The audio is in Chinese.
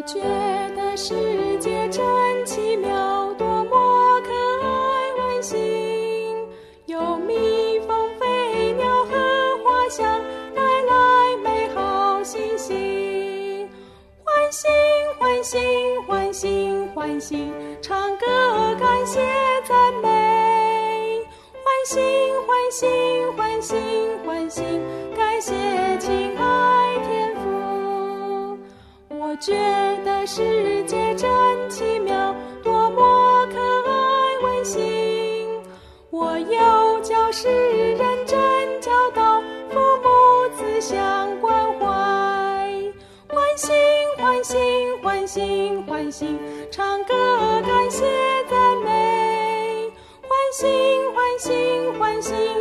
觉得世界真奇妙，多么可爱温馨，有蜜蜂、飞鸟和花香，带来美好信息。欢欣欢欣欢欣欢欣，唱歌感谢赞美。欢欣欢欣欢欣欢欣，感谢亲爱天父。我觉得世界真奇妙，多么可爱温馨。我有教世人真教导，父母子相关怀。欢欣欢欣欢欣欢欣，唱歌感谢赞美。欢欣欢欣欢欣